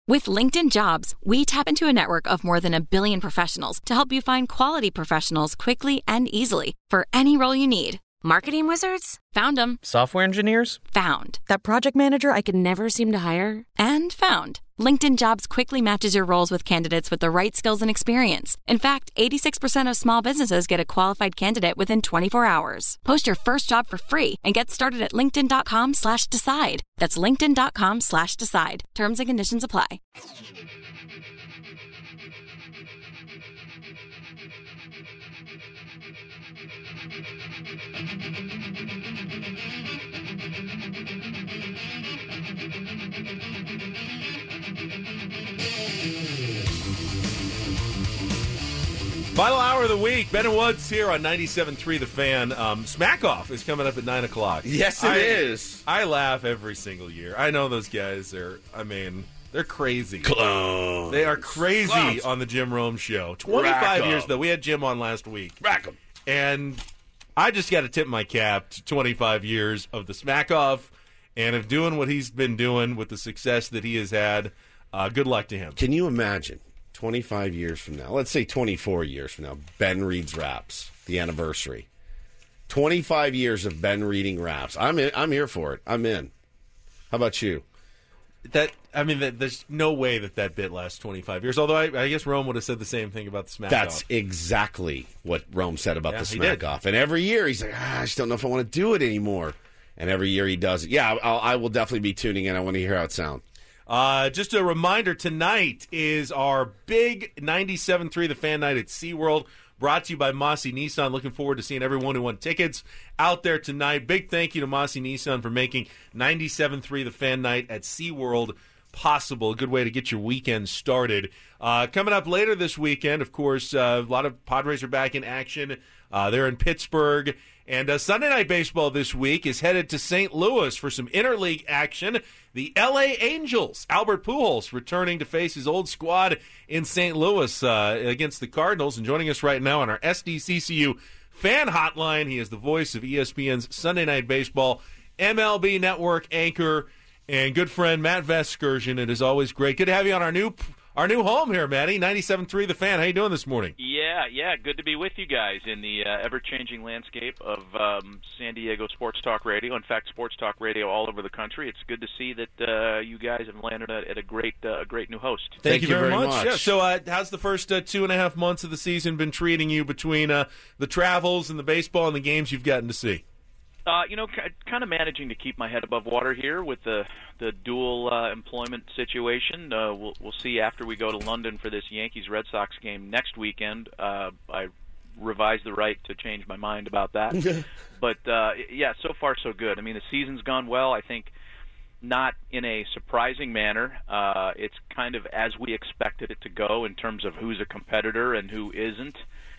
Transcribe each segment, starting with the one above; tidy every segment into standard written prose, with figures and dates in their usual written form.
With LinkedIn Jobs, we tap into a network of more than 1 billion professionals to help you find quality professionals quickly and easily for any role you need. Marketing wizards? Found them. Software engineers? Found. That project manager I could never seem to hire? And found. LinkedIn Jobs quickly matches your roles with candidates with the right skills and experience. In fact, 86% of small businesses get a qualified candidate within 24 hours. Post your first job for free and get started at linkedin.com/decide. That's linkedin.com/decide. Terms and conditions apply. Final hour of the week. Ben and Woods here on 97.3 The Fan. Smack Off is coming up at 9 o'clock. Yes, it is. I laugh every single year. I know those guys they're crazy. Clones. They are crazy Clones. on the Jim Rome Show. 25 years, though. We had Jim on last week. Rack 'em. And I just got to tip my cap to 25 years of the Smack Off and of doing what he's been doing with the success that he has had. Good luck to him. Can you imagine 25 years from now, let's say 24 years from now, Ben reads raps, the anniversary. 25 years of Ben reading raps. I'm here for it. I'm in. How about you? There's no way that bit lasts 25 years. Although I guess Rome would have said the same thing about the Smack Off. That's exactly what Rome said about the he Smack did. Off. And every year he's like, I just don't know if I want to do it anymore. And every year he does it. Yeah, I will definitely be tuning in. I want to hear how it sounds. Just a reminder, tonight is our big 97.3 The Fan Night at SeaWorld, brought to you by Mossy Nissan. Looking forward to seeing everyone who won tickets out there tonight. Big thank you to Mossy Nissan for making 97.3 The Fan Night at SeaWorld possible. A good way to get your weekend started. Coming up later this weekend, of course, a lot of Padres are back in action. They're in Pittsburgh. And Sunday Night Baseball this week is headed to St. Louis for some interleague action. The L.A. Angels, Albert Pujols, returning to face his old squad in St. Louis against the Cardinals. And joining us right now on our SDCCU fan hotline, he is the voice of ESPN's Sunday Night Baseball MLB Network anchor and good friend Matt Vasgersian. It is always great. Good to have you on our new home here, Matty. 97.3 The Fan. How you doing this morning? Yeah, good to be with you guys in the ever-changing landscape of San Diego Sports Talk Radio. In fact, Sports Talk Radio all over the country. It's good to see that you guys have landed at a great new host. Thank you very much. Yeah, so how's the first 2.5 months of the season been treating you between the travels and the baseball and the games you've gotten to see? Kind of managing to keep my head above water here with the dual employment situation. We'll see after we go to London for this Yankees-Red Sox game next weekend. I revised the right to change my mind about that. But, so far so good. I mean, the season's gone well. I think not in a surprising manner. It's kind of as we expected it to go in terms of who's a competitor and who isn't.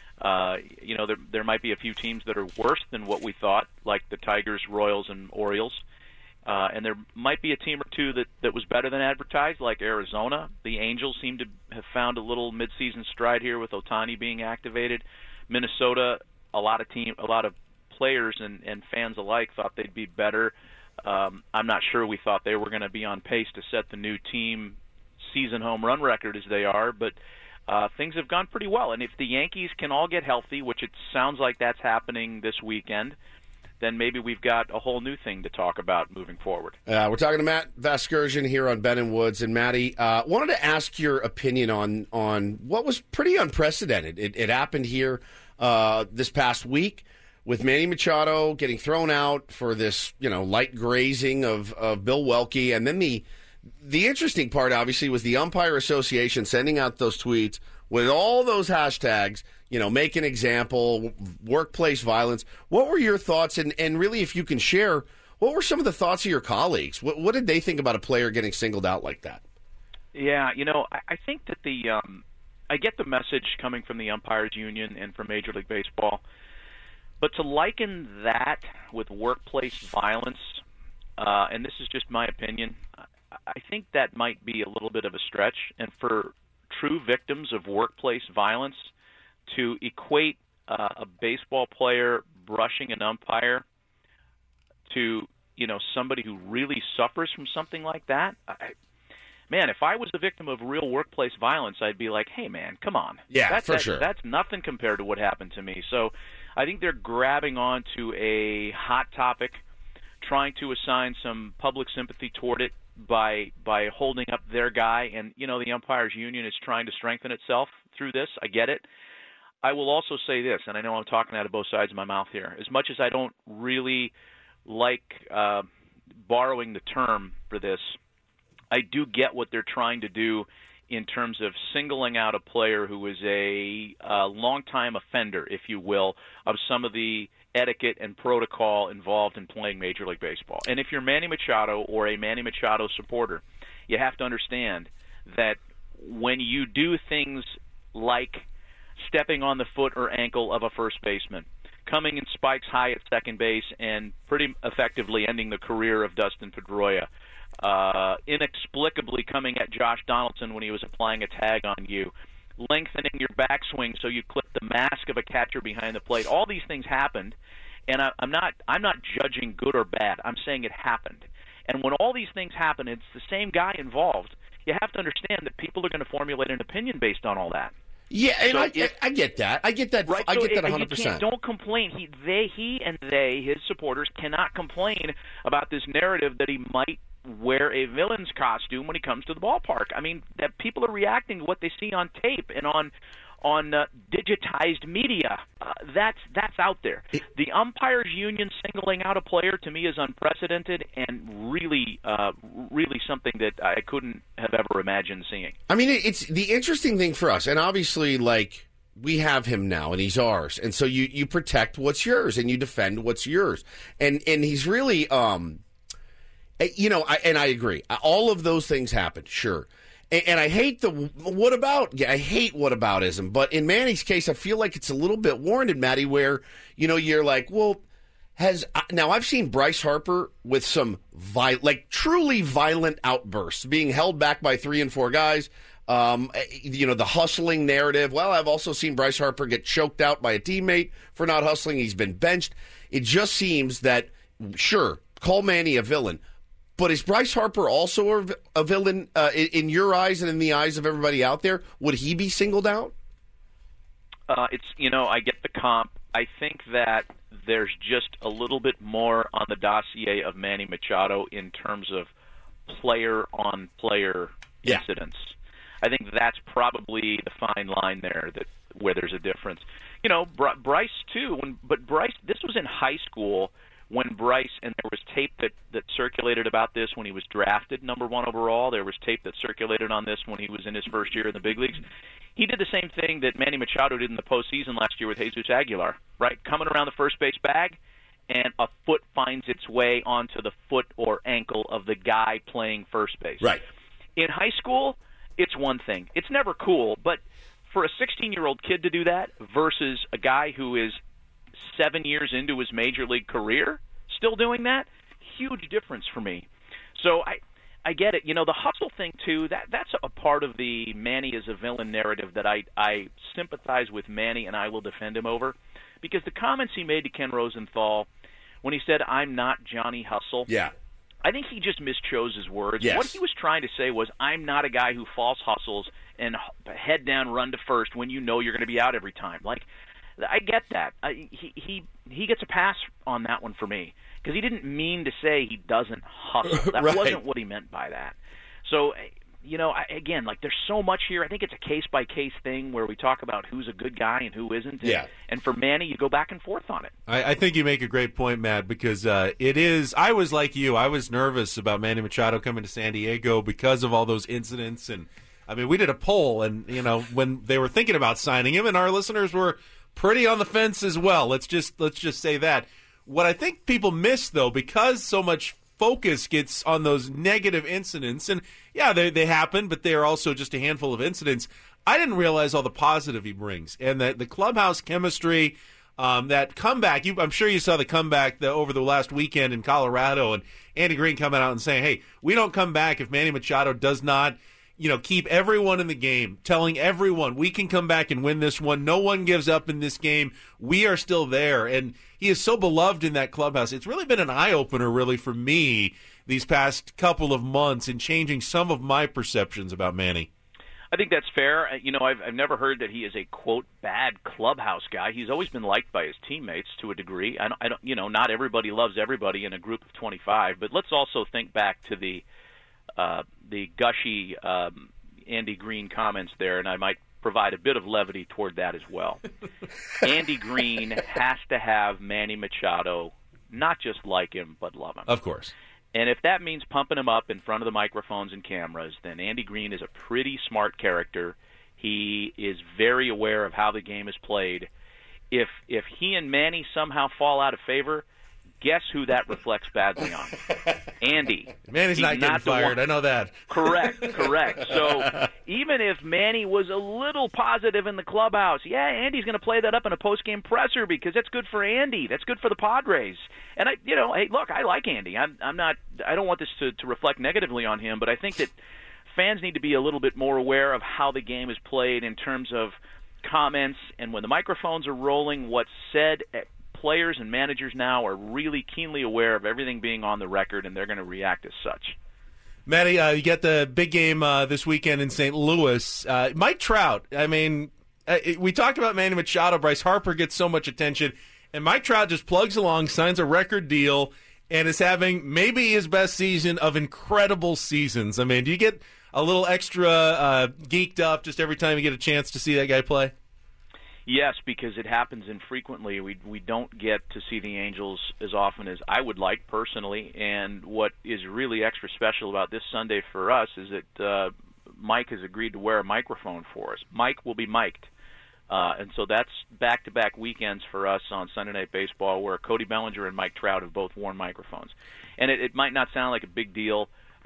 There might be a few teams that are worse than what we thought, like the Tigers, Royals, and Orioles. And there might be a team or two that was better than advertised, like Arizona. The Angels seem to have found a little midseason stride here with Ohtani being activated. Minnesota, a lot of players and fans alike thought they'd be better. I'm not sure we thought they were going to be on pace to set the new team season home run record as they are, but things have gone pretty well. And if the Yankees can all get healthy, which it sounds like that's happening this weekend, then maybe we've got a whole new thing to talk about moving forward. We're talking to Matt Vasgersian here on Ben and Woods. And, Matty, wanted to ask your opinion on what was pretty unprecedented. It happened here this past week with Manny Machado getting thrown out for this, light grazing of Bill Welke. And then the interesting part, obviously, was the Umpire Association sending out those tweets with all those hashtags, make an example, workplace violence. What were your thoughts? And really, if you can share, what were some of the thoughts of your colleagues? What did they think about a player getting singled out like that? Yeah, I think that I get the message coming from the Umpires Union and from Major League Baseball. But to liken that with workplace violence, and this is just my opinion, I think that might be a little bit of a stretch. And for true victims of workplace violence to equate a baseball player brushing an umpire to, somebody who really suffers from something like that, man, if I was the victim of real workplace violence, I'd be like, hey, man, come on. Yeah, for sure. That's nothing compared to what happened to me. So I think they're grabbing onto a hot topic, trying to assign some public sympathy toward it by holding up their guy. And, the umpires union is trying to strengthen itself through this. I get it. I will also say this, and I know I'm talking out of both sides of my mouth here. As much as I don't really like borrowing the term for this, I do get what they're trying to do in terms of singling out a player who is a longtime offender, if you will, of some of the etiquette and protocol involved in playing Major League Baseball. And if you're Manny Machado or a Manny Machado supporter, you have to understand that when you do things like stepping on the foot or ankle of a first baseman, coming in spikes high at second base and pretty effectively ending the career of Dustin Pedroia, inexplicably coming at Josh Donaldson when he was applying a tag on you, lengthening your backswing so you clip the mask of a catcher behind the plate. All these things happened, and I'm not judging good or bad. I'm saying it happened. And when all these things happen, it's the same guy involved. You have to understand that people are going to formulate an opinion based on all that. Yeah, and so I get that. I get that. Right, I get that 100%. Don't complain. His supporters cannot complain about this narrative that he might wear a villain's costume when he comes to the ballpark. I mean, that people are reacting to what they see on tape and on digitized media. That's out there. The umpires union singling out a player to me is unprecedented and really something that I couldn't have ever imagined seeing. I mean, it's the interesting thing for us, and obviously, like, we have him now, and he's ours, and so you protect what's yours and you defend what's yours, and he's really, I agree. All of those things happen, sure. And I hate I hate whataboutism, but in Manny's case, I feel like it's a little bit warranted, Matty, where, you're like, well, now I've seen Bryce Harper with some truly violent outbursts, being held back by 3 and 4 guys, the hustling narrative. Well, I've also seen Bryce Harper get choked out by a teammate for not hustling. He's been benched. It just seems that, sure, call Manny a villain, but is Bryce Harper also a villain in your eyes and in the eyes of everybody out there? Would he be singled out? I get the comp. I think that there's just a little bit more on the dossier of Manny Machado in terms of player-on-player incidents. I think that's probably the fine line there where there's a difference. Bryce too. But Bryce, this was in high school when Bryce, and there was tape that circulated about this when he was drafted number 1 overall. There was tape that circulated on this when he was in his first year in the big leagues. He did the same thing that Manny Machado did in the postseason last year with Jesus Aguilar, right? Coming around the first base bag, and a foot finds its way onto the foot or ankle of the guy playing first base. Right. In high school, it's one thing. It's never cool, but for a 16-year-old kid to do that versus a guy who is 7 years into his major league career still doing that, huge difference for me. So I get it. The hustle thing too, that's a part of the Manny is a villain narrative that I sympathize with Manny and I will defend him over, because the comments he made to Ken Rosenthal when he said, "I'm not Johnny Hustle." Yeah. I think he just mischose his words. Yes. What he was trying to say was, I'm not a guy who false hustles and head down run to first when you're going to be out every time. Like, I get that. He gets a pass on that one for me, because he didn't mean to say he doesn't hustle. That Right. wasn't what he meant by that. So, again, there's so much here. I think it's a case-by-case thing where we talk about who's a good guy and who isn't. And for Manny, you go back and forth on it. I think you make a great point, Matt, because it is – I was like you. I was nervous about Manny Machado coming to San Diego because of all those incidents. And, I mean, we did a poll, and, when they were thinking about signing him, and our listeners were pretty on the fence as well. Let's just say that. What I think people miss, though, because so much focus gets on those negative incidents, and yeah, they happen, but they are also just a handful of incidents. I didn't realize all the positive he brings, and that the clubhouse chemistry, that comeback. I'm sure you saw the comeback over the last weekend in Colorado, and Andy Green coming out and saying, "Hey, we don't come back if Manny Machado does not." Keep everyone in the game, telling everyone we can come back and win this one. No one gives up in this game. We are still there. And he is so beloved in that clubhouse. It's really been an eye-opener, really, for me, these past couple of months in changing some of my perceptions about Manny. I think that's fair. I've never heard that he is a, quote, bad clubhouse guy. He's always been liked by his teammates to a degree. I don't not everybody loves everybody in a group of 25, but let's also think back to the gushy Andy Green comments there, and I might provide a bit of levity toward that as well. Andy Green has to have Manny Machado not just like him, but love him. Of course. And if that means pumping him up in front of the microphones and cameras, then Andy Green is a pretty smart character. He is very aware of how the game is played. If he and Manny somehow fall out of favor, guess who that reflects badly on? Andy. Manny's not getting fired. I know that. Correct. So even if Manny was a little positive in the clubhouse, yeah, Andy's going to play that up in a post-game presser because that's good for Andy. That's good for the Padres. And hey, look, I like Andy. I don't want this to reflect negatively on him, but I think that fans need to be a little bit more aware of how the game is played in terms of comments, and when the microphones are rolling, what's said. Players and managers now are really keenly aware of everything being on the record, and they're going to react as such. Matty, you get the big game this weekend in St. Louis. Mike Trout, I mean, we talked about Manny Machado. Bryce Harper gets so much attention, and Mike Trout just plugs along, signs a record deal, and is having maybe his best season of incredible seasons. I mean, do you get a little extra geeked up just every time you get a chance to see that guy play? Yes, because it happens infrequently. We don't get to see the Angels as often as I would like personally, and what is really extra special about this Sunday for us is that Mike has agreed to wear a microphone for us. Mike will be mic'd, and so that's back-to-back weekends for us on Sunday Night Baseball where Cody Bellinger and Mike Trout have both worn microphones. And it might not sound like a big deal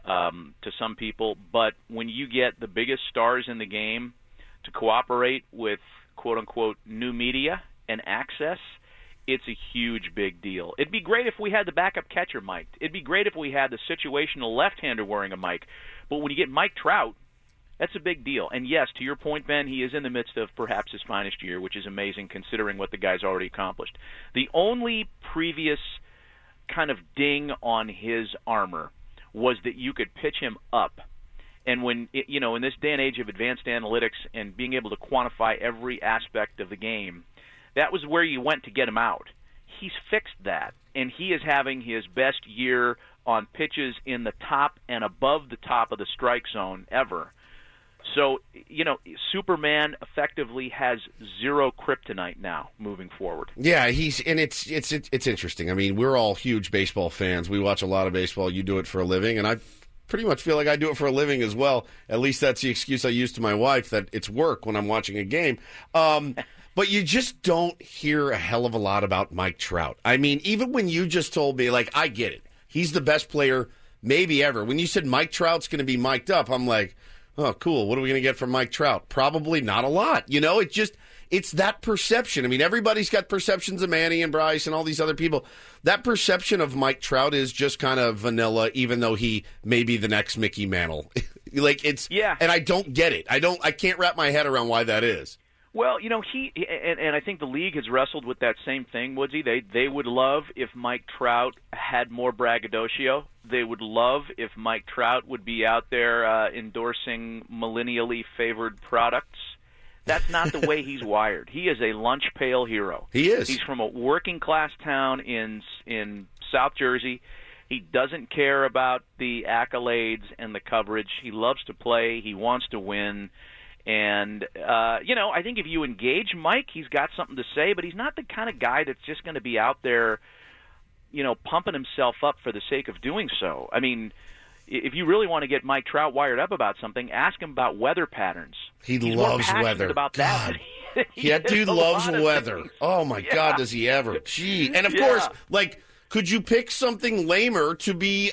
to some people, but when you get the biggest stars in the game to cooperate with quote-unquote new media and access, it's a huge big deal. It'd be great if we had the backup catcher mic'd. It'd be great if we had the situational left-hander wearing a mic. But when you get Mike Trout, that's a big deal. And yes, to your point, Ben, he is in the midst of perhaps his finest year, which is amazing considering what the guy's already accomplished. The only previous kind of ding on his armor was that you could pitch him up. And when, in this day and age of advanced analytics and being able to quantify every aspect of the game, that was where you went to get him out. He's fixed that, and he is having his best year on pitches in the top and above the top of the strike zone ever. So, Superman effectively has zero kryptonite now moving forward. Yeah, it's interesting. I mean, we're all huge baseball fans. We watch a lot of baseball. You do it for a living, and I pretty much feel like I do it for a living as well. At least that's the excuse I use to my wife, that it's work when I'm watching a game. But you just don't hear a hell of a lot about Mike Trout. I mean, even when you just told me, like, I get it. He's the best player maybe ever. When you said Mike Trout's going to be mic'd up, I'm like, oh, cool. What are we going to get from Mike Trout? Probably not a lot. It's that perception. I mean, everybody's got perceptions of Manny and Bryce and all these other people. That perception of Mike Trout is just kind of vanilla, even though he may be the next Mickey Mantle. Yeah. And I don't get it. I can't wrap my head around why that is. Well, he and I think the league has wrestled with that same thing, Woodsy. They would love if Mike Trout had more braggadocio. They would love if Mike Trout would be out there endorsing millennially favored products. That's not the way he's wired. He is a lunch pail hero. He is. He's from a working class town in South Jersey. He doesn't care about the accolades and the coverage. He loves to play. He wants to win. And, I think if you engage Mike, he's got something to say, but he's not the kind of guy that's just going to be out there, pumping himself up for the sake of doing so. I mean, if you really want to get Mike Trout wired up about something, ask him about weather patterns. He's loves weather. About that. Yeah, dude loves weather. Oh, my God, does he ever. Gee. And, of course, could you pick something lamer to be,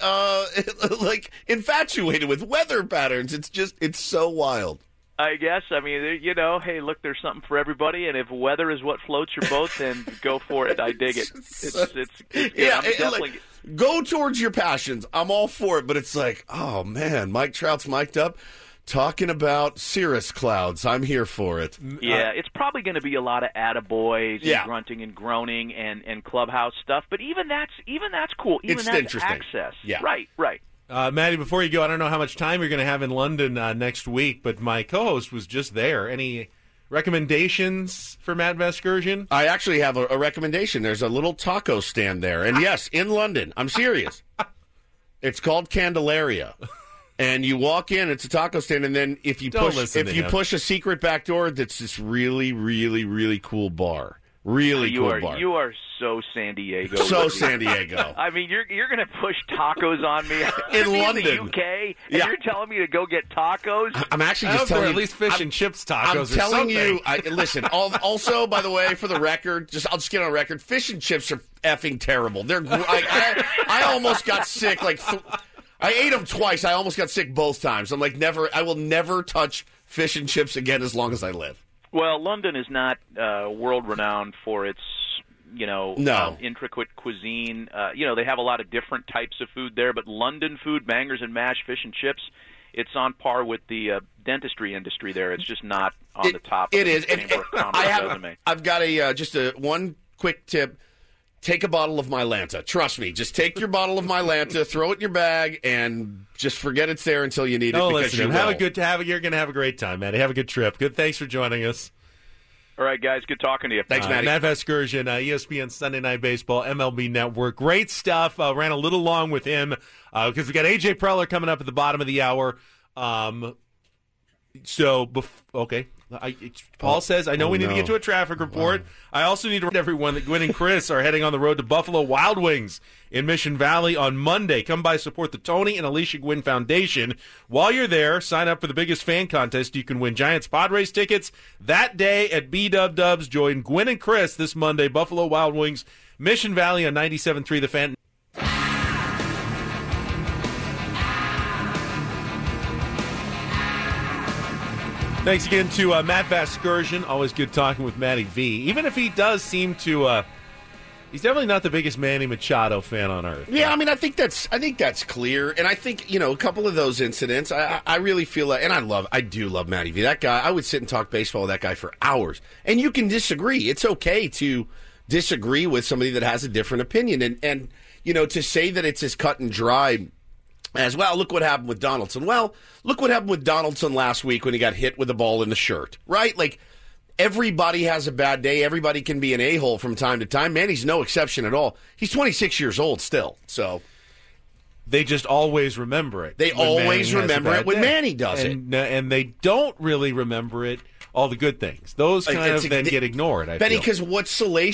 infatuated with weather patterns? It's so wild. I guess. I mean, hey, look, there's something for everybody, and if weather is what floats your boat, then go for it. I dig it. Go towards your passions. I'm all for it, but it's like, oh, man, Mike Trout's mic'd up. talking about cirrus clouds. I'm here for it. Yeah, it's probably going to be a lot of attaboys and grunting and groaning and clubhouse stuff. But even that's cool. Even it's that's interesting. Access. Yeah. Right. Maddie, before you go, I don't know how much time you're going to have in London next week, but my co-host was just there. Any recommendations for Matt Vasgersian? I actually have a recommendation. There's a little taco stand there. And yes, in London. I'm serious. It's called Candelaria. And you walk in, it's a taco stand, and then if you push a secret back door, that's this really, really, really cool bar. Really cool bar. You are so San Diego. So San Diego. I mean, you're going to push tacos on me in London, in the UK, and you're telling me to go get tacos. I'm actually just telling you, at least fish and chips tacos. I'm telling you. Listen. Also, by the way, for the record, I'll just get on record. Fish and chips are effing terrible. They're. I almost got sick. I ate them twice. I almost got sick both times. I'm like, I will never touch fish and chips again as long as I live. Well, London is not world-renowned for its, intricate cuisine. They have a lot of different types of food there, but London food, bangers and mash, fish and chips, it's on par with the dentistry industry there. It's just not on the top. It is. I've got one quick tip. Take a bottle of Mylanta. Trust me. Just take your bottle of Mylanta, throw it in your bag, and just forget it's there until you need it. Because you're going to have a great time, Maddie. Have a good trip. Good. Thanks for joining us. All right, guys. Good talking to you. Thanks, Maddie. Matt Vasgersian, ESPN Sunday Night Baseball, MLB Network. Great stuff. Ran a little long with him because we got AJ Preller coming up at the bottom of the hour. Paul says, I know we need to get to a traffic report. I also need to remind everyone that Gwen and Chris are heading on the road to Buffalo Wild Wings in Mission Valley on Monday. Come by, support the Tony and Alicia Gwynn Foundation. While you're there, sign up for the biggest fan contest. You can win Giants Padres tickets that day at B-Dub-Dubs. Join Gwen and Chris this Monday, Buffalo Wild Wings, Mission Valley on 97.3 The Fan. Thanks again to Matt Vasgersian. Always good talking with Matty V. Even if he does seem to, he's definitely not the biggest Manny Machado fan on earth. Yeah, I mean, I think that's clear, and I think a couple of those incidents, I really feel like, and I do love Matty V. That guy, I would sit and talk baseball with that guy for hours, and you can disagree. It's okay to disagree with somebody that has a different opinion, and to say that it's as cut and dry as well. Look what happened with Donaldson. Well, look what happened with Donaldson last week when he got hit with a ball in the shirt, right? Like, everybody has a bad day. Everybody can be an a-hole from time to time. Manny's no exception at all. He's 26 years old still, so. They just always remember it. They always remember it when Manny does it. And they don't really remember it, all the good things. Those kind of then get ignored, I Benny, feel. because what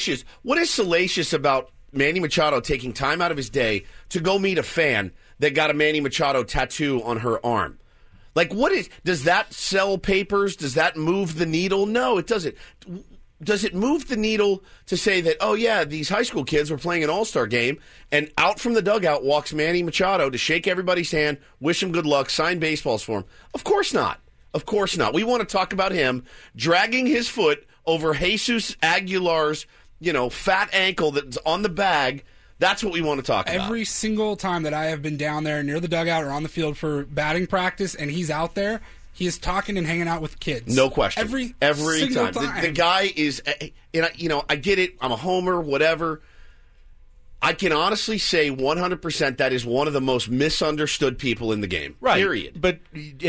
is salacious about Manny Machado taking time out of his day to go meet a fan that got a Manny Machado tattoo on her arm? Like, does that sell papers? Does that move the needle? No, it doesn't. Does it move the needle to say that, oh, yeah, these high school kids were playing an all-star game, and out from the dugout walks Manny Machado to shake everybody's hand, wish him good luck, sign baseballs for him? Of course not. Of course not. We want to talk about him dragging his foot over Jesus Aguilar's, fat ankle that's on the bag. That's what we want to talk about. Every single time that I have been down there near the dugout or on the field for batting practice and he's out there, he is talking and hanging out with kids. No question. Every time. The guy is, I get it. I'm a homer, whatever. I can honestly say 100% that is one of the most misunderstood people in the game. Right. Period. But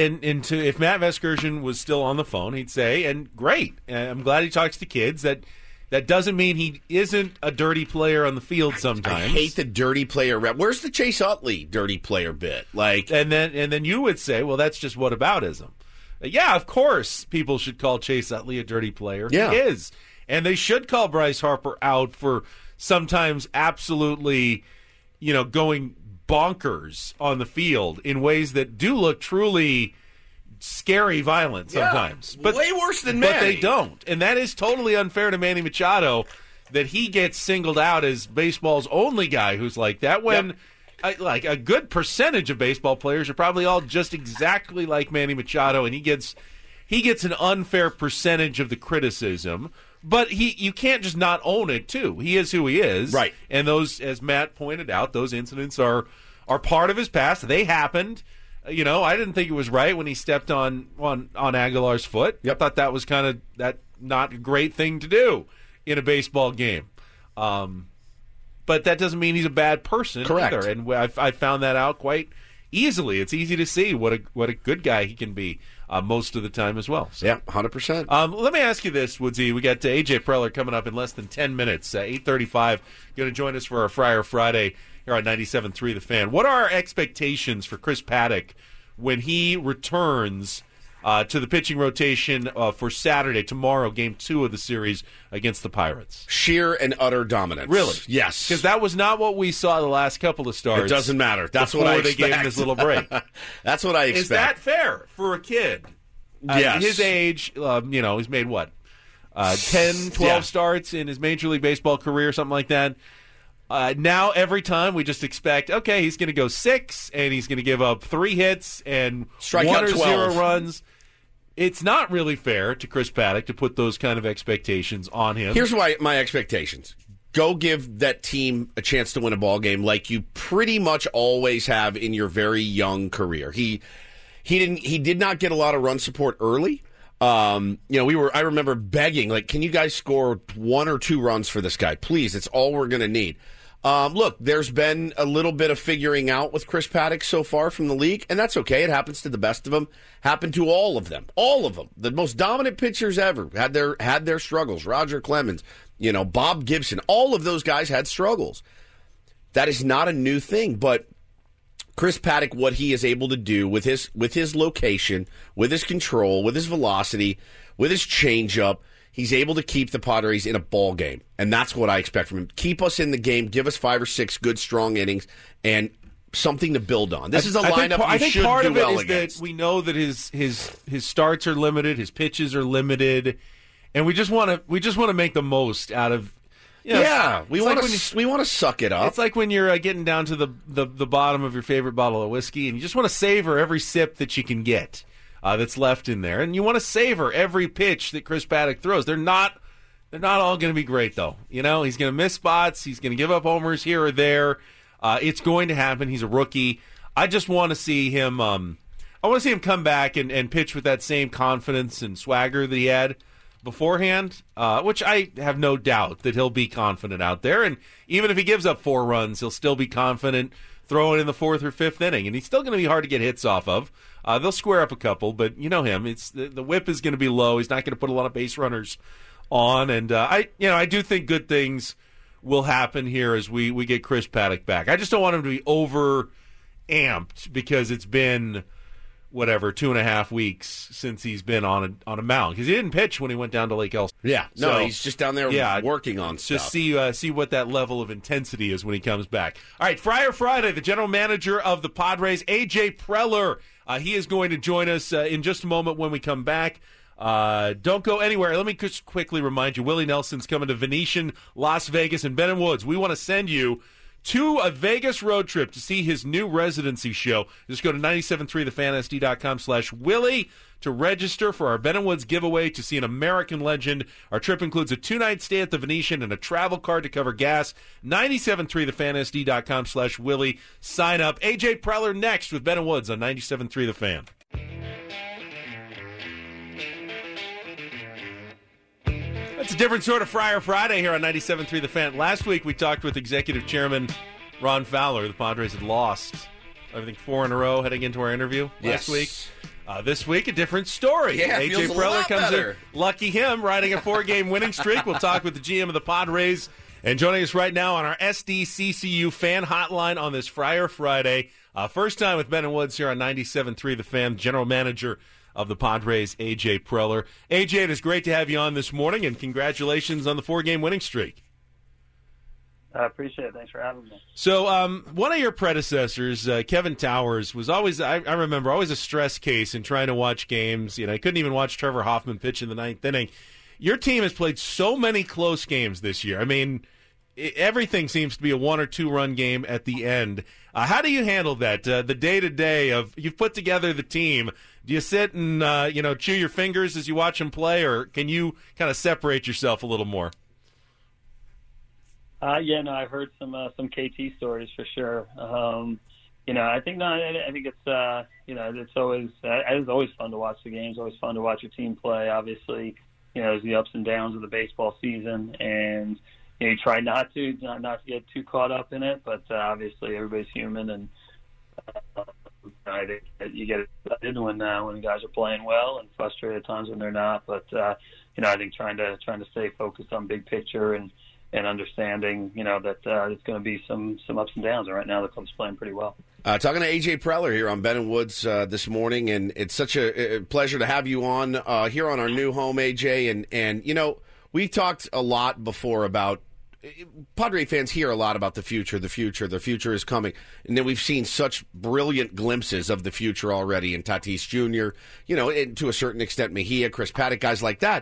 if Matt Vasgersian was still on the phone, he'd say, and great, I'm glad he talks to kids, that doesn't mean he isn't a dirty player on the field sometimes. I hate the dirty player rep. Where's the Chase Utley dirty player bit? And then you would say, well, that's just whataboutism. Yeah, of course people should call Chase Utley a dirty player. Yeah. He is. And they should call Bryce Harper out for sometimes absolutely, going bonkers on the field in ways that do look truly scary violent sometimes. Yeah, but way worse than Manny. But they don't. And that is totally unfair to Manny Machado that he gets singled out as baseball's only guy who's like that when a good percentage of baseball players are probably all just exactly like Manny Machado, and he gets an unfair percentage of the criticism. But you can't just not own it too. He is who he is. Right. And those, as Matt pointed out, those incidents are part of his past. They happened. I didn't think it was right when he stepped on Aguilar's foot. Yep. I thought that was kind of that not a great thing to do in a baseball game. But that doesn't mean he's a bad person either. And I found that out quite easily. It's easy to see what a good guy he can be most of the time as well. So. Yeah, 100%. Let me ask you this, Woodsy. We got A.J. Preller coming up in less than 10 minutes, 8:35. Going to join us for our Friar Friday here on 97.3 The Fan. What are our expectations for Chris Paddack when he returns to the pitching rotation for Saturday, tomorrow, Game 2 of the series against the Pirates? Sheer and utter dominance. Really? Yes. Because that was not what we saw the last couple of starts. It doesn't matter. That's what I expect. Before they gave him this little break. That's what I expect. Is that fair for a kid? Yes. His age, he's made what? 10, 12 starts in his Major League Baseball career, something like that. Now, every time we just expect, okay, he's going to go 6, and he's going to give up 3 hits and strike 1 out or 12. 0 runs. It's not really fair to Chris Paddack to put those kind of expectations on him. Here's my expectations. Go give that team a chance to win a ball game like you pretty much always have in your very young career. He did not get a lot of run support early. I remember begging, like, can you guys score 1 or 2 runs for this guy? Please, it's all we're going to need. Look, there's been a little bit of figuring out with Chris Paddack so far from the league, and that's okay. It happens to the best of them. Happened to all of them. All of them. The most dominant pitchers ever had their struggles. Roger Clemens, Bob Gibson. All of those guys had struggles. That is not a new thing, but Chris Paddack, what he is able to do with his location, with his control, with his velocity, with his changeup, he's able to keep the Padres in a ball game, and that's what I expect from him. Keep us in the game, give us 5 or 6 good, strong innings, and something to build on. This is a lineup I think should part do of it well is against. that we know that his starts are limited, his pitches are limited, and we just want to make the most out of. We want to suck it up. It's It's like when you're getting down to the bottom of your favorite bottle of whiskey, and you just want to savor every sip that you can get that's left in there, and you want to savor every pitch that Chris Paddack throws. They're not all going to be great, though. He's going to miss spots. He's going to give up homers here or there. It's going to happen. He's a rookie. I just want to see him. I want to see him come back and pitch with that same confidence and swagger that he had beforehand, which I have no doubt that he'll be confident out there. And even if he gives up 4 runs, he'll still be confident throwing in the 4th or 5th inning. And he's still going to be hard to get hits off of. They'll square up a couple, but you know him. It's the whip is going to be low. He's not going to put a lot of base runners on. And I do think good things will happen here as we get Chris Paddack back. I just don't want him to be over amped because it's been 2.5 weeks since he's been on a mound, because he didn't pitch when he went down to Lake Elsinore. Yeah, he's just down there working on stuff. Just see what that level of intensity is when he comes back. All right, Friar Friday, the general manager of the Padres, A.J. Preller, he is going to join us in just a moment when we come back. Don't go anywhere. Let me just quickly remind you, Willie Nelson's coming to Venetian, Las Vegas, and Ben & Woods. We want to send you to a Vegas road trip to see his new residency show. Just go to 973thefansd.com/Willie to register for our Ben & Woods giveaway to see an American legend. Our trip includes a 2-night stay at the Venetian and a travel card to cover gas. 973thefansd.com/Willie. Sign up. A.J. Preller next with Ben & Woods on 97.3 The Fan. It's a different sort of Friar Friday here on 97.3 The Fan. Last week we talked with Executive Chairman Ron Fowler. The Padres had lost, I think, 4 in a row heading into our interview last week. This week, a different story. Yeah, A.J. Preller comes in. Lucky him, riding a 4-game winning streak. We'll talk with the GM of the Padres. And joining us right now on our SDCCU fan hotline on this Friar Friday. First time with Ben & Woods here on 97.3 The Fan, general manager of the Padres, A.J. Preller. A.J., it is great to have you on this morning, and congratulations on the 4-game winning streak. I appreciate it. Thanks for having me. So one of your predecessors, Kevin Towers, was always, I remember, always a stress case in trying to watch games. He couldn't even watch Trevor Hoffman pitch in the 9th inning. Your team has played so many close games this year. I mean, everything seems to be a 1 or 2 run game at the end. How do you handle that? The day-to-day of, you've put together the team. Do you sit and chew your fingers as you watch them play, or can you kind of separate yourself a little more? I've heard some KT stories for sure. I think it's it's always fun to watch the games. Always fun to watch your team play. Obviously, there's the ups and downs of the baseball season, and you try not to get too caught up in it. But obviously, everybody's human, and I think that you get excited when guys are playing well, and frustrated at times when they're not. But I think trying to stay focused on big picture and understanding, that it's going to be some ups and downs. And right now, the club's playing pretty well. Talking to A.J. Preller here on Ben and Woods this morning, and it's such a pleasure to have you on here on our new home, A.J. And we've talked a lot before about Padre fans hear a lot about the future is coming. And then we've seen such brilliant glimpses of the future already in Tatis Jr., and to a certain extent Mejia, Chris Paddock, guys like that.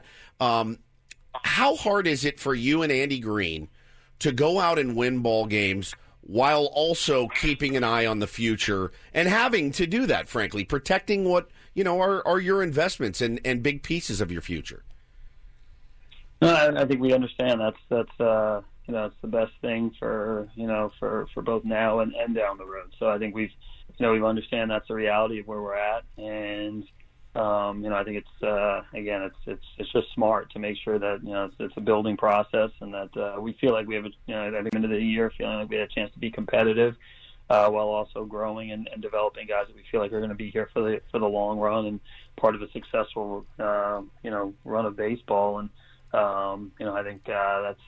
How hard is it for you and Andy Green to go out and win ball games while also keeping an eye on the future and having to do that, frankly, protecting what, are your investments and big pieces of your future? No, I think we understand that's it's the best thing for both now and down the road. So I think we understand that's the reality of where we're at, and I think it's just smart to make sure that it's a building process, and that we feel like we have at the end of the year feeling like we had a chance to be competitive while also growing and developing guys that we feel like are going to be here for the long run and part of a successful run of baseball. And I think that's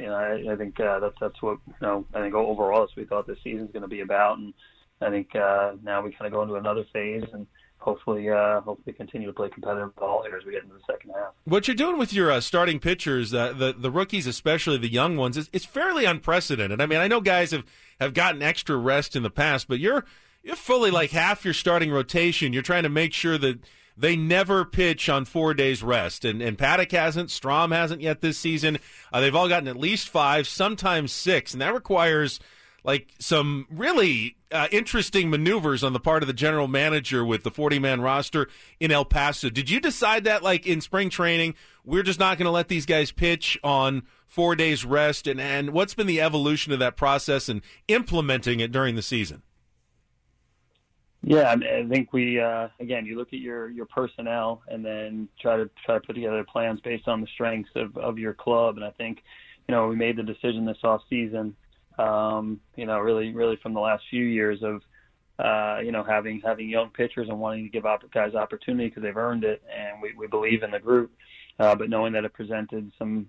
what I think overall that's what we thought this season's going to be about. And I think now we kind of go into another phase and hopefully continue to play competitive ball here as we get into the second half. What you're doing with your starting pitchers, the rookies, especially the young ones, is fairly unprecedented. I mean, I know guys have gotten extra rest in the past, but you're fully like half your starting rotation. You're trying to make sure that they never pitch on 4 days rest. And Paddock hasn't, Strahm hasn't yet this season. They've all gotten at least 5, sometimes 6, and that requires like some really interesting maneuvers on the part of the general manager with the 40-man roster in El Paso. Did you decide that, like in spring training, we're just not going to let these guys pitch on 4 days rest? And what's been the evolution of that process and implementing it during the season? Yeah, I think we again, you look at your personnel and then try to put together plans based on the strengths of your club. And I think we made the decision this off season. Really from the last few years of, having young pitchers and wanting to give guys opportunity because they've earned it, and we believe in the group, but knowing that it presented it'll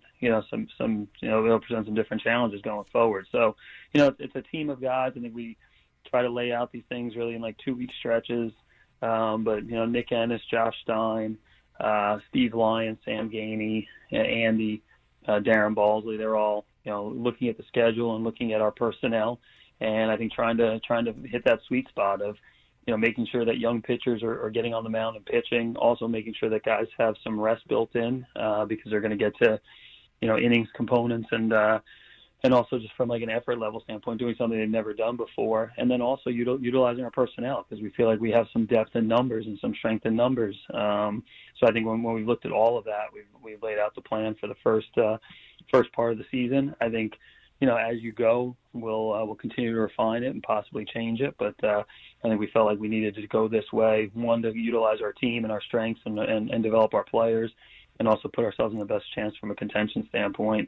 present some different challenges going forward. So, it's a team of guys. I think we try to lay out these things really in like 2-week stretches. But Nick Ennis, Josh Stein, Steve Lyon, Sam Gainey, Andy, Darren Balsley, they're all looking at the schedule and looking at our personnel, and I think trying to hit that sweet spot of making sure that young pitchers are getting on the mound and pitching, also making sure that guys have some rest built in because they're going to get to innings components and also just from like an effort level standpoint, doing something they've never done before, and then also utilizing our personnel because we feel like we have some depth in numbers and some strength in numbers. So I think when we looked at all of that, we've laid out the plan for the first part of the season. I think as you go, we'll continue to refine it and possibly change it. But I think we felt like we needed to go this way. One, to utilize our team and our strengths and develop our players, and also put ourselves in the best chance from a contention standpoint.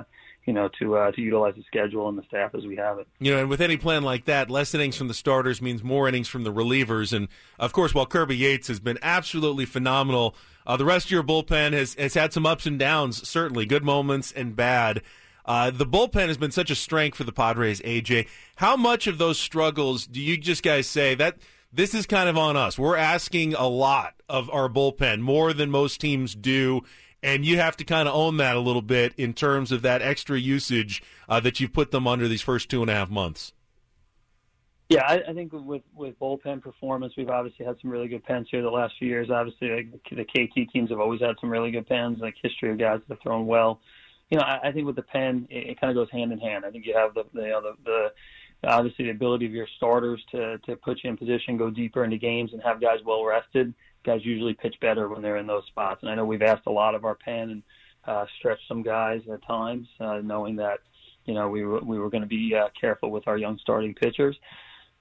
To utilize the schedule and the staff as we have it. And with any plan like that, less innings from the starters means more innings from the relievers. And, of course, while Kirby Yates has been absolutely phenomenal, the rest of your bullpen has had some ups and downs, certainly, good moments and bad. The bullpen has been such a strength for the Padres, AJ. How much of those struggles do you just guys say that this is kind of on us? We're asking a lot of our bullpen, more than most teams do, and you have to kind of own that a little bit in terms of that extra usage that you've put them under these first 2.5 months. Yeah, I think with bullpen performance, we've obviously had some really good pens here the last few years. Obviously, the KT teams have always had some really good pens, like history of guys that have thrown well. I think with the pen, it kind of goes hand in hand. I think you have the obviously the ability of your starters to put you in position, go deeper into games, and have guys well rested. Guys usually pitch better when they're in those spots. And I know we've asked a lot of our pen and stretched some guys at times, knowing that we were going to be careful with our young starting pitchers.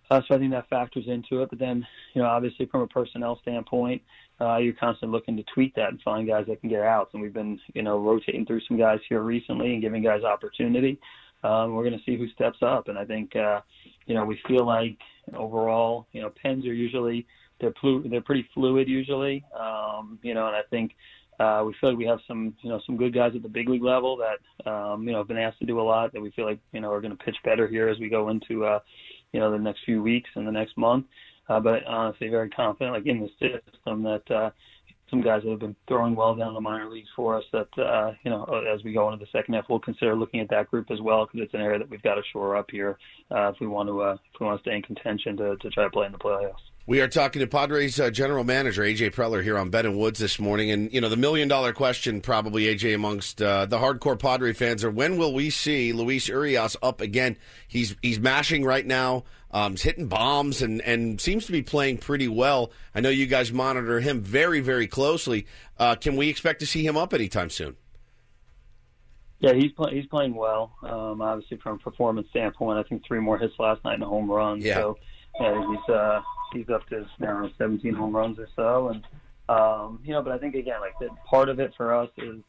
So I think that factors into it. But then, obviously from a personnel standpoint, you're constantly looking to tweak that and find guys that can get outs. And we've been, rotating through some guys here recently and giving guys opportunity. We're going to see who steps up. And I think, we feel like overall, Pens are usually, they're pretty fluid usually. And I think we feel like we have some good guys at the big league level that, have been asked to do a lot that we feel like, are going to pitch better here as we go into, the next few weeks and the next month. But honestly, very confident, like in the system, that some guys that have been throwing well down the minor leagues for us that, as we go into the second half, we'll consider looking at that group as well, because it's an area that we've got to shore up here if we want to stay in contention to try to play in the playoffs. We are talking to Padres general manager A.J. Preller here on Ben and Woods this morning. And, the $1 million question probably, A.J., amongst the hardcore Padre fans are, when will we see Luis Urias up again? He's mashing right now. He's hitting bombs and seems to be playing pretty well. I know you guys monitor him very, very closely. Can we expect to see him up anytime soon? Yeah, he's playing well. Obviously, from a performance standpoint, I think 3 more hits last night and a home run. Yeah. So, he's up to now 17 home runs or so. And, but I think, again, like that part of it for us is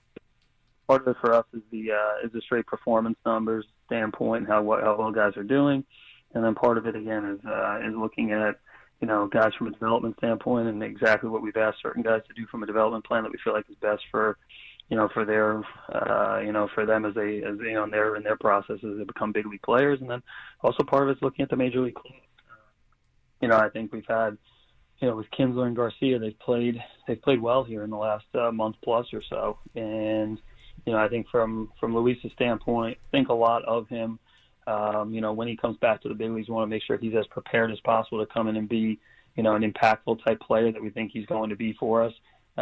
the straight performance numbers standpoint and how well guys are doing. And then part of it, again, is looking at, guys from a development standpoint and exactly what we've asked certain guys to do from a development plan that we feel like is best for their, for them as in their process as they become big league players. And then also part of it's looking at the major league clubs. I think we've had, with Kinsler and Garcia, they've played well here in the last month plus or so. And, I think from Luis's standpoint, think a lot of him. When he comes back to the big leagues, we want to make sure he's as prepared as possible to come in and be, an impactful type player that we think he's going to be for us.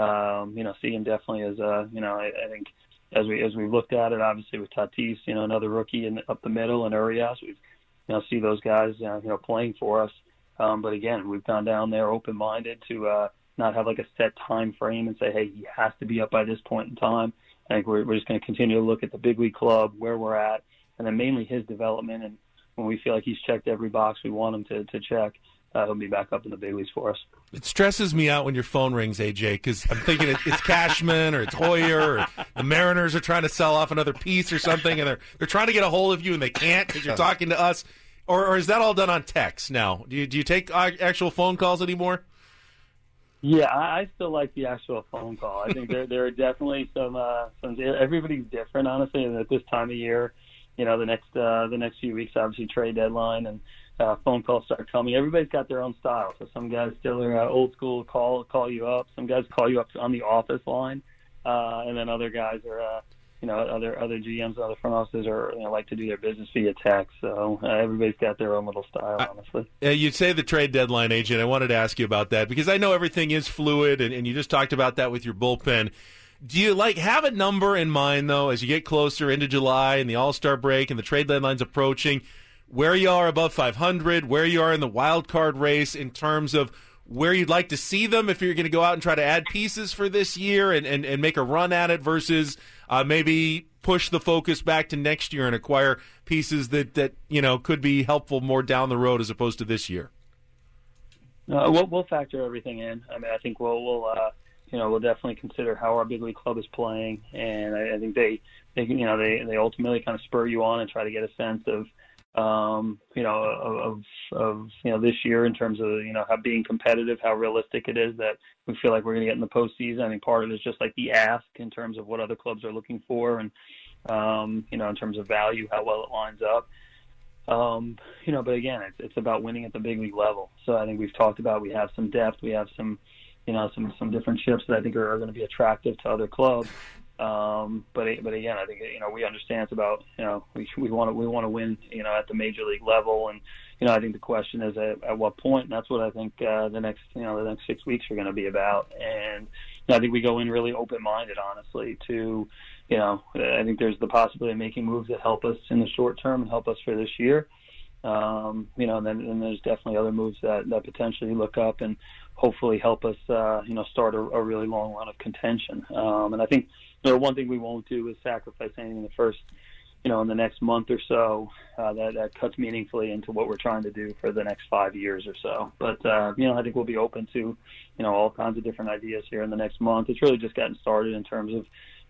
See him definitely as, I think as we've looked at it, obviously with Tatis, another rookie up the middle, and Urias, we see those guys, playing for us. But again, we've gone down there open-minded to not have like a set time frame and say, hey, he has to be up by this point in time. I think we're just going to continue to look at the big league club, where we're at, and then mainly his development. And when we feel like he's checked every box we want him to check, he'll be back up in the big leagues for us. It stresses me out when your phone rings, AJ, because I'm thinking it's Cashman or it's Hoyer or the Mariners are trying to sell off another piece or something, and they're trying to get a hold of you and they can't because you're talking to us. Or is that all done on text now? Do you take actual phone calls anymore? Yeah, I still like the actual phone call. I think there are definitely some everybody's different, honestly, and at this time of year, the next few weeks, obviously trade deadline and phone calls start coming. Everybody's got their own style. So some guys still are old school, call you up. Some guys call you up on the office line, and then other guys are other GMs, other front offices are like to do their business via text. So everybody's got their own little style, honestly. You'd say the trade deadline, agent. I wanted to ask you about that because I know everything is fluid, and you just talked about that with your bullpen. Do you have a number in mind, though, as you get closer into July and the All-Star break and the trade deadline's approaching, where you are above 500, where you are in the wild card race in terms of where you'd like to see them if you're going to go out and try to add pieces for this year and make a run at it versus maybe push the focus back to next year and acquire pieces that could be helpful more down the road as opposed to this year? We'll factor everything in. I mean, I think we'll definitely consider how our big league club is playing, and I think they ultimately kind of spur you on and try to get a sense of this year in terms of how being competitive, how realistic it is that we feel like we're going to get in the postseason. I think part of it is just like the ask in terms of what other clubs are looking for, and in terms of value, how well it lines up. But again, it's about winning at the big league level. So I think we've talked about we have some depth, we have some different shifts that I think are going to be attractive to other clubs. But again, I think we understand it's about we want to win at the major league level, and I think the question is at what point, and that's what I think the next 6 weeks are going to be about. And I think we go in really open-minded, honestly, to I think there's the possibility of making moves that help us in the short term and help us for this year. And then there's definitely other moves that potentially look up and hopefully help us start a really long run of contention. And I think one thing we won't do is sacrifice anything in the first in the next month or so, that cuts meaningfully into what we're trying to do for the next 5 years or so. But, I think we'll be open to, all kinds of different ideas here in the next month. It's really just gotten started in terms of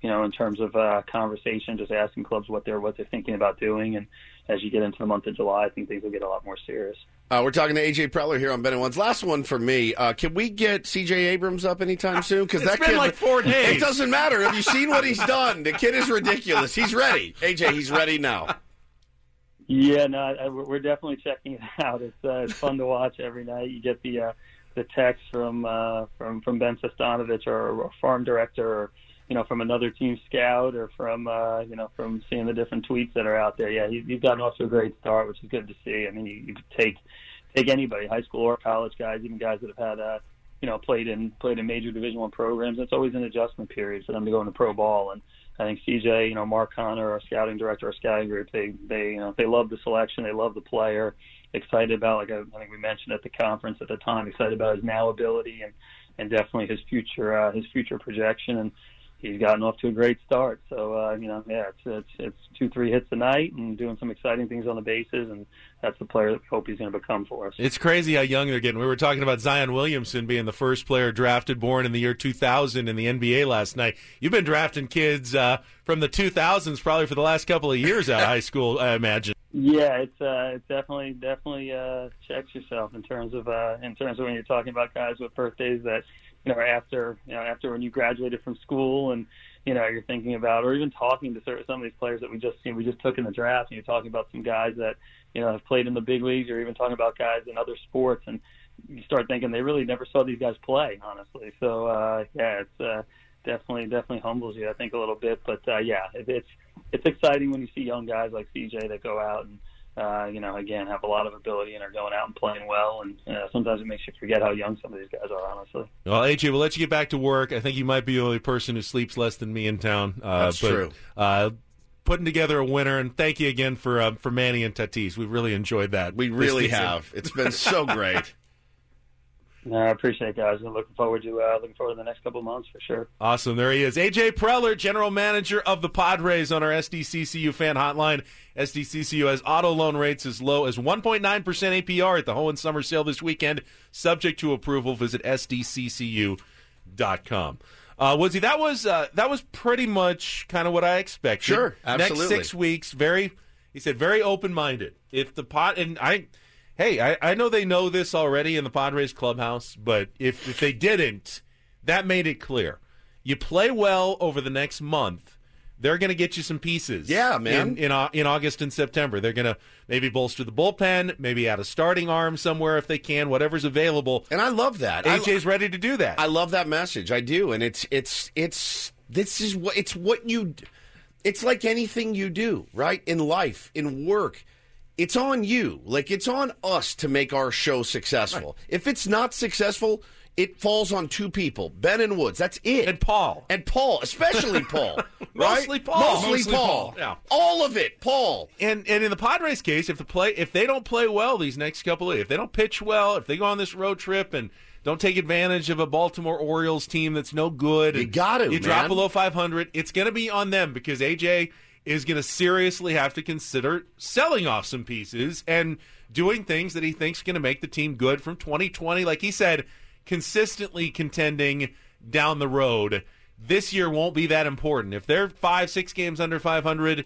conversation, just asking clubs what they're thinking about doing. And as you get into the month of July, I think things will get a lot more serious. We're talking to A.J. Preller here on Ben and Ones. Last one for me. Can we get C.J. Abrams up anytime soon? Because that been kid, like 4 days. It doesn't matter. Have you seen what he's done? The kid is ridiculous. He's ready. A.J., he's ready now. Yeah, no, we're definitely checking it out. It's fun to watch every night. You get the text from Ben Sestanovich or farm director, or from another team scout, or from seeing the different tweets that are out there. Yeah, he's gotten off to a great start, which is good to see. I mean, you could take anybody, high school or college guys, even guys that have had played in major Division I programs. It's always an adjustment period for them to go into pro ball. And I think CJ, Mark Connor, our scouting director, our scouting group, they love the selection, they love the player, excited about, like I think we mentioned at the conference at the time, excited about his now ability and definitely his future projection. And he's gotten off to a great start. So, it's 2-3 hits a night and doing some exciting things on the bases, and that's the player that we hope he's going to become for us. It's crazy how young they're getting. We were talking about Zion Williamson being the first player drafted born in the year 2000 in the NBA last night. You've been drafting kids from the 2000s probably for the last couple of years out of high school, I imagine. Yeah, it's definitely checks yourself in terms of when you're talking about guys with birthdays that after when you graduated from school, and you're thinking about, or even talking to some of these players that we just took in the draft, and you're talking about some guys that have played in the big leagues, or even talking about guys in other sports, and you start thinking they really never saw these guys play, honestly. So it's definitely humbles you, I think, a little bit. But it's exciting when you see young guys like CJ that go out and again, have a lot of ability and are going out and playing well. And sometimes it makes you forget how young some of these guys are, honestly. Well, AJ, we'll let you get back to work. I think you might be the only person who sleeps less than me in town. That's true. Putting together a winner, and thank you again for Manny and Tatis. We've really enjoyed that. We really have. It's been so great. No, I appreciate it, guys. I'm looking forward to the next couple of months for sure. Awesome. There he is. A.J. Preller, General Manager of the Padres, on our SDCCU fan hotline. SDCCU has auto loan rates as low as 1.9% APR at the Hohen Summer Sale this weekend. Subject to approval, visit SDCCU.com. Woodsy, that was pretty much kind of what I expected. Sure, absolutely. Next 6 weeks, very open-minded. If the I know they know this already in the Padres clubhouse, but if they didn't, that made it clear. You play well over the next month, they're going to get you some pieces. Yeah, man. In August and September. They're going to maybe bolster the bullpen, maybe add a starting arm somewhere if they can, whatever's available. And I love that. AJ's ready to do that. I love that message. I do. And it's like anything you do, right? In life, in work. It's on you. Like, it's on us to make our show successful. Right. If it's not successful, it falls on two people. Ben and Woods. That's it. And Paul. Especially Paul. Right? Mostly Paul. Mostly Paul. Yeah. All of it, Paul. And in the Padres case, if they don't play well these next couple of, if they don't pitch well, if they go on this road trip and don't take advantage of a Baltimore Orioles team that's no good. You got to, You drop below 500. It's going to be on them, because AJ is going to seriously have to consider selling off some pieces and doing things that he thinks are going to make the team good from 2020. Like he said, consistently contending down the road. This year won't be that important. If they're 5-6 games under 500,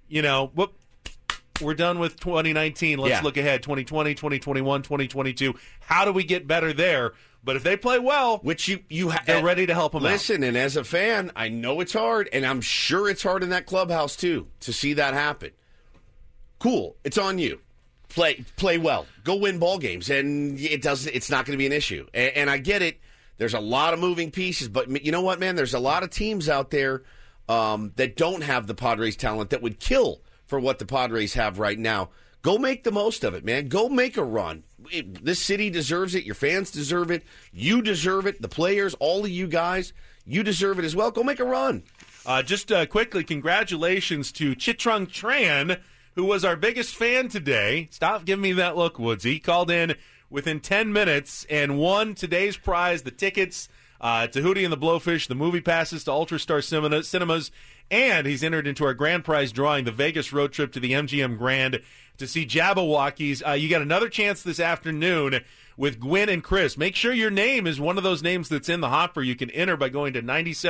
we're done with 2019. Let's look ahead. 2020, 2021, 2022. How do we get better there? But if they play well, which they're ready to help them out. Listen, and as a fan, I know it's hard, and I'm sure it's hard in that clubhouse too to see that happen. Cool, it's on you. Play well. Go win ball games, and it's not going to be an issue. And I get it. There's a lot of moving pieces, but you know what, man? There's a lot of teams out there that don't have the Padres talent that would kill for what the Padres have right now. Go make the most of it, man. Go make a run. This city deserves it. Your fans deserve it. You deserve it. The players, all of you guys, you deserve it as well. Go make a run. Just quickly, congratulations to Chitrung Tran, who was our biggest fan today. Stop giving me that look, Woodsy. He called in within 10 minutes and won today's prize, the tickets to Hootie and the Blowfish, the movie passes to Ultrastar Cinemas, and he's entered into our grand prize drawing, the Vegas road trip to the MGM Grand to see Jabbawockeez. You got another chance this afternoon with Gwen and Chris. Make sure your name is one of those names that's in the hopper. You can enter by going to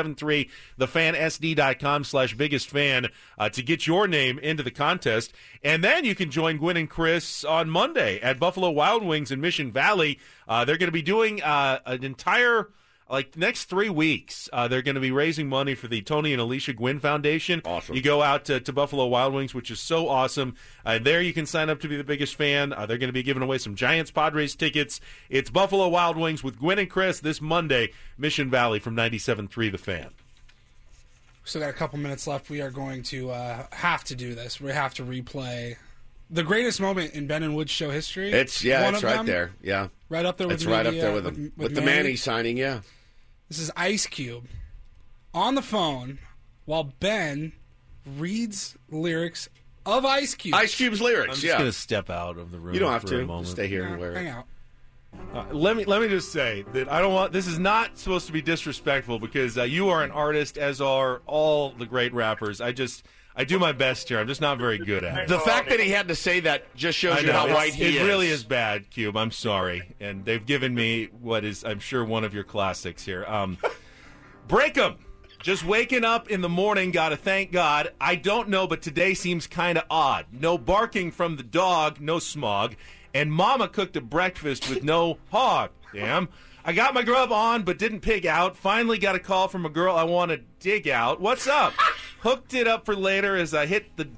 973thefansd.com/biggestfan to get your name into the contest. And then you can join Gwen and Chris on Monday at Buffalo Wild Wings in Mission Valley. They're going to be doing an entire... next 3 weeks, they're going to be raising money for the Tony and Alicia Gwynn Foundation. Awesome. You go out to Buffalo Wild Wings, which is so awesome. There you can sign up to be the biggest fan. They're going to be giving away some Giants-Padres tickets. It's Buffalo Wild Wings with Gwynn and Chris this Monday, Mission Valley from 97.3 The Fan. Still got a couple minutes left. We are going to have to do this. We have to replay the greatest moment in Ben and Wood's show history. It's right there. Yeah. Right up there with It's right up there with the Manny signing, yeah. This is Ice Cube on the phone while Ben reads lyrics of Ice Cube. Ice Cube's lyrics, I'm just going to step out of the room. You don't have for to. a moment. Stay here and wear Hang it. out. Let me just say that I don't want. This is not supposed to be disrespectful because you are an artist, as are all the great rappers. I do my best here. I'm just not very good at it. The fact that he had to say that just shows you how white he is. It really is bad, Cube. I'm sorry. And they've given me what is, I'm sure, one of your classics here. Break 'em. Just waking up in the morning, gotta thank God. I don't know, but today seems kind of odd. No barking from the dog, no smog. And Mama cooked a breakfast with no hog. Damn. I got my grub on, but didn't pig out. Finally got a call from a girl I want to dig out. What's up? Hooked it up for later as I hit the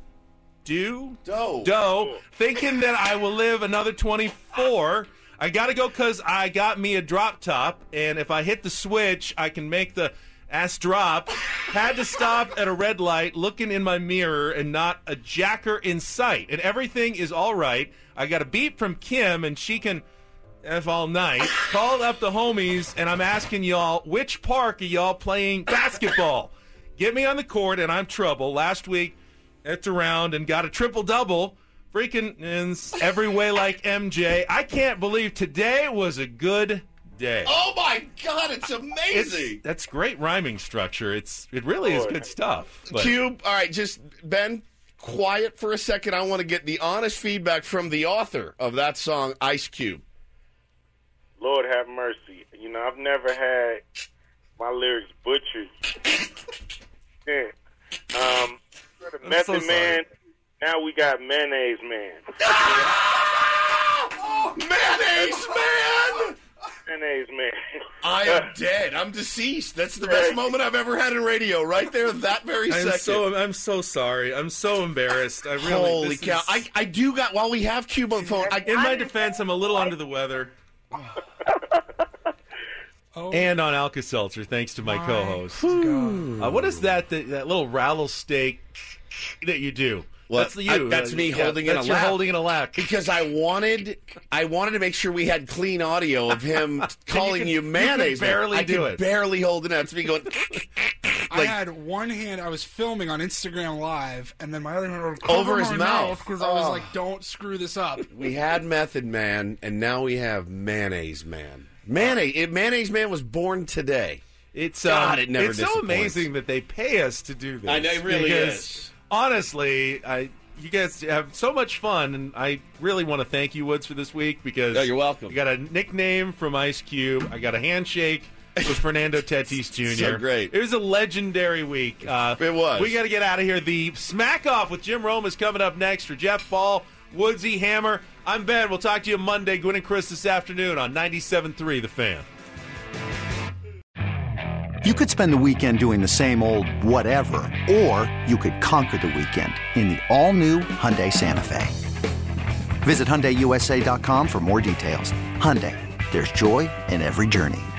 dough, thinking that I will live another 24. I got to go because I got me a drop top, and if I hit the switch, I can make the ass drop. Had to stop at a red light, looking in my mirror, and not a jacker in sight. And everything is all right. I got a beep from Kim, and she can... F all night. Called up the homies, and I'm asking y'all, which park are y'all playing basketball? Get me on the court, and I'm trouble. Last week, it's around and got a triple-double. Freaking ends every way like MJ. I can't believe today was a good day. Oh, my God, it's amazing. That's great rhyming structure. It really is good stuff. But. Cube, all right, just, Ben, quiet for a second. I want to get the honest feedback from the author of that song, Ice Cube. Lord have mercy. You know, I've never had my lyrics butchered. Yeah. Method Man. Now we got Mayonnaise Man. Mayonnaise Man! Mayonnaise Man. I am dead. I'm deceased. That's the best moment I've ever had in radio. Right there, that very second. I'm so sorry. I'm so embarrassed. I really. Holy cow! I do got. While we have Cube on the phone, in my defense, I'm a little under the weather. And on Alka-Seltzer, thanks to my co-host. What is that little rattlesnake that you do? Well, that's you. That's me holding in a lap. You're holding in a lap. Because I wanted to make sure we had clean audio of him calling you mayonnaise. You could barely do it. I could barely hold it out. It's me going... I had one hand, I was filming on Instagram Live, and then my other hand would over his mouth because I was like, don't screw this up. We had Method Man, and now we have Mayonnaise Man. Mayonnaise Man was born today. It's God, it never it's so amazing that they pay us to do this. I know, it really is. Honestly, you guys have so much fun, and I really want to thank you, Woods, for this week because you're welcome. You got a nickname from Ice Cube. I got a handshake with Fernando Tatis Jr. So great. It was a legendary week. It was. We got to get out of here. The Smack Off with Jim Rome is coming up next. For Jeff Ball, Woodsy, Hammer, I'm Ben. We'll talk to you Monday. Gwen and Chris this afternoon on 97.3 The Fan. You could spend the weekend doing the same old whatever, or you could conquer the weekend in the all-new Hyundai Santa Fe. Visit HyundaiUSA.com for more details. Hyundai, there's joy in every journey.